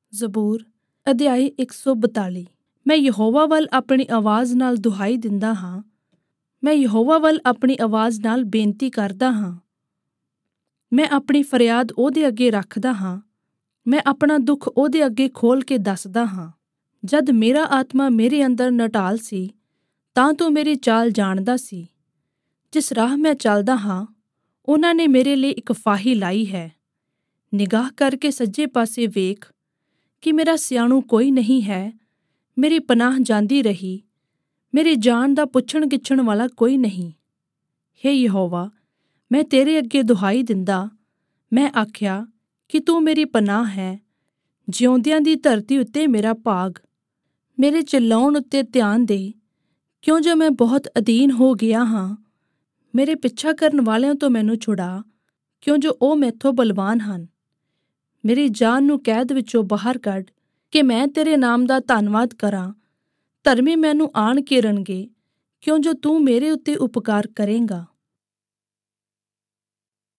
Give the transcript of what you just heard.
ਜ਼ਬੂਰ ਅਧਿਆਇ 142। ਮੈਂ ਯਹੋਵਾ ਵੱਲ ਆਪਣੀ ਆਵਾਜ਼ ਨਾਲ ਦੁਹਾਈ ਦਿੰਦਾ ਹਾਂ। ਮੈਂ ਯਹੋਵਾ ਵੱਲ ਆਪਣੀ ਆਵਾਜ਼ ਨਾਲ ਬੇਨਤੀ ਕਰਦਾ ਹਾਂ। ਮੈਂ ਆਪਣੀ ਫਰਿਆਦ ਉਹਦੇ ਅੱਗੇ ਰੱਖਦਾ ਹਾਂ। ਮੈਂ ਆਪਣਾ ਦੁੱਖ ਉਹਦੇ ਅੱਗੇ ਖੋਲ੍ਹ ਕੇ ਦੱਸਦਾ ਹਾਂ। ਜਦ ਮੇਰਾ ਆਤਮਾ ਮੇਰੇ ਅੰਦਰ ਨਟਾਲ ਸੀ, ਤਾਂ ਤੂੰ ਮੇਰੀ ਚਾਲ ਜਾਣਦਾ ਸੀ। ਜਿਸ ਰਾਹ ਮੈਂ ਚੱਲਦਾ ਹਾਂ, ਉਹਨਾਂ ਨੇ ਮੇਰੇ ਲਈ ਇੱਕ ਫਾਹੀ ਲਾਈ ਹੈ। ਨਿਗਾਹ ਕਰਕੇ ਸੱਜੇ ਪਾਸੇ ਵੇਖ ਕਿ ਮੇਰਾ ਸਿਆਣੂ ਕੋਈ ਨਹੀਂ ਹੈ। ਮੇਰੀ ਪਨਾਹ ਜਾਂਦੀ ਰਹੀ, ਮੇਰੀ ਜਾਨ ਦਾ ਪੁੱਛਣ ਗਿੱਛਣ ਵਾਲਾ ਕੋਈ ਨਹੀਂ। ਹੇ ਯਹੋਵਾ, ਮੈਂ ਤੇਰੇ ਅੱਗੇ ਦੁਹਾਈ ਦਿੰਦਾ। ਮੈਂ ਆਖਿਆ ਕਿ ਤੂੰ ਮੇਰੀ ਪਨਾਹ ਹੈ। ਜਿਉਂਦਿਆਂ ਦੀ ਧਰਤੀ ਉੱਤੇ ਮੇਰਾ ਭਾਗ। ਮੇਰੇ ਚਿল্ਲਾਉਣ ਉੱਤੇ ਧਿਆਨ ਦੇ, ਕਿਉਂ ਜੋ ਮੈਂ ਬਹੁਤ ਅਧੀਨ ਹੋ ਗਿਆ ਹਾਂ। ਮੇਰੇ ਪਿੱਛਾ ਕਰਨ ਵਾਲਿਆਂ ਤੋਂ ਮੈਨੂੰ ਛੁਡਾ, ਕਿਉਂ ਜੋ ਉਹ ਮੈਥੋਂ ਬਲਵਾਨ ਹਨ। ਮੇਰੀ ਜਾਨ ਨੂੰ ਕੈਦ ਵਿੱਚੋਂ ਬਾਹਰ ਕੱਢ ਕਿ ਮੈਂ ਤੇਰੇ ਨਾਮ ਦਾ ਧੰਨਵਾਦ ਕਰਾਂ। ਧਰਮੀ ਮੈਨੂੰ ਆਣ ਘੇਰਨਗੇ, ਕਿਉਂ ਜੋ ਤੂੰ ਮੇਰੇ ਉੱਤੇ ਉਪਕਾਰ ਕਰੇਂਗਾ।